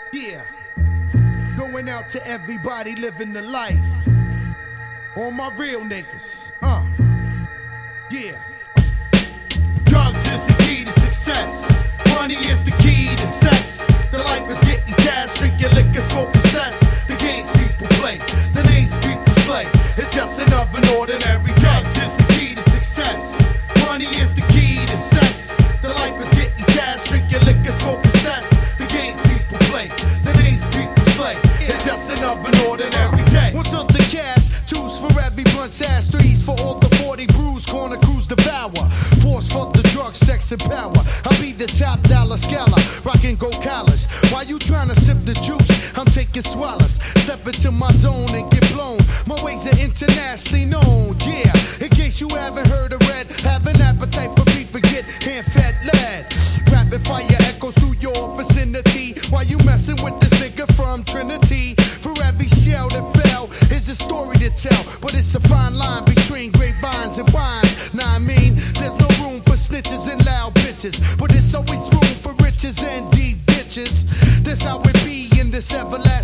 Yeah, going out to everybody living the life. All my real niggas, yeah. Drugs is the key to success. Money is the key to sex. The life is getting cash, drinking liquor, smoking cess. The games people play, the names people slay. It's just another ordinary day. Drugs is the key to success. Money is the key to sex. The life is getting cash, drinking liquor, smoking cess. The games people play, the names people slay. It's just another ordinary day. What's up the cash? Twos for every blunt's ass, threes for all the 40 brews, corner crews devour. Force for the drugs, sex and power. I'll be the top dollar scholar, rockin' gold collars. While you tryna sip the juice, I'm taking swallows. Step into my zone and get blown. My ways are internationally known, yeah. In case you haven't heard of Red, have an appetite for beef, forget hand fat lad. Rapid fire echoes through your vicinity while you messin' with this nigga from Trinity. For every shell that fell is a story to tell, but it's a fine line between grapevines and wine. Nah, I mean, there's no room for snitches and loud bitches, but it's always room for riches and deep ditches. That's how it be in this everlasting